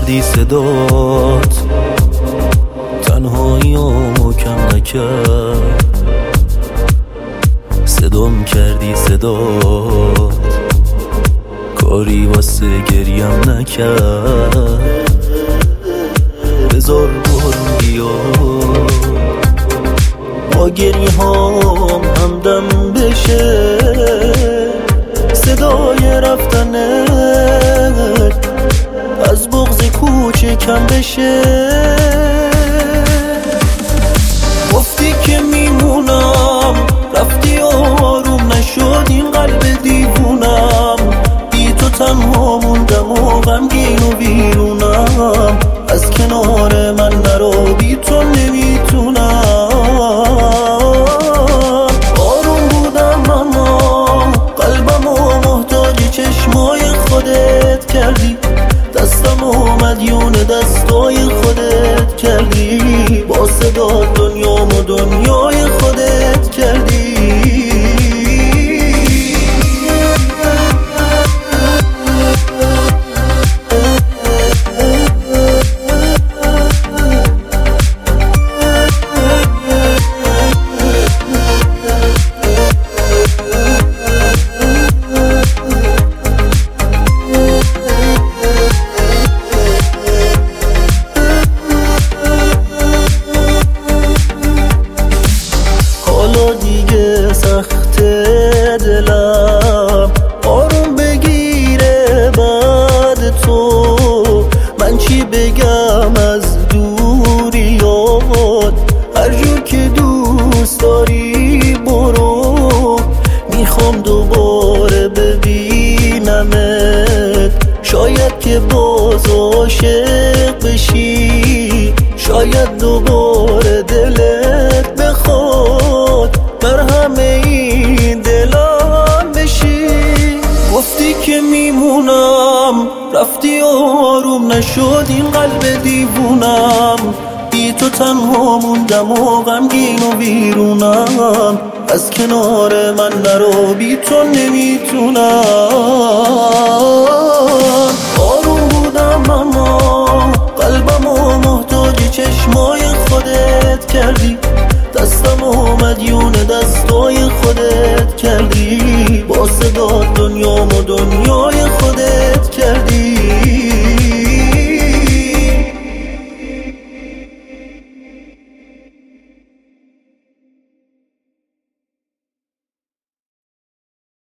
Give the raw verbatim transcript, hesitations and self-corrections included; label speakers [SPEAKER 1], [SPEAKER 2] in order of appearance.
[SPEAKER 1] کردی صدات، تنهاییامو کم نکرد. صدام کردی صدات، کاری واسه گریم نکرد. بذار بارون بیاد با گریه هام همدم بشه، صدای رفتنت از بغض کوچه کم بشه. گفتی که میمونم، رفتی آروم نشد این قلب دیوونم. بی تو تنها موندم و غمگین و بیرونم. از کنار من نرو، بی تو نمیتونم. آروم بودم اما قلبم و محتاج چشمای خودت کردی. دستم و مدیون دستای خودت کردی. با صدا دنیام و دنیای خودت کردی. دیگه سخت دلم آروم بگیره بعد تو. من چی بگم از دوریات، هر جور که دوست داری برو. میخوام دوباره ببینمت، شاید که باز عاشق بشی. شاید دوباره دلت بخواد بر همه این دلم بشی. گفتی که میمونم، رفتی آروم نشد این قلب دیوونم. بی تو تنها موندم و غمگین و بیرونم. از کنار من نرو، بی تو نمیتونم. آروم بودم اما قلبم و محتاج چشمای خودت کردی. دستم و مدیون دستای خودت کردی. با صدا دنیام و دنیای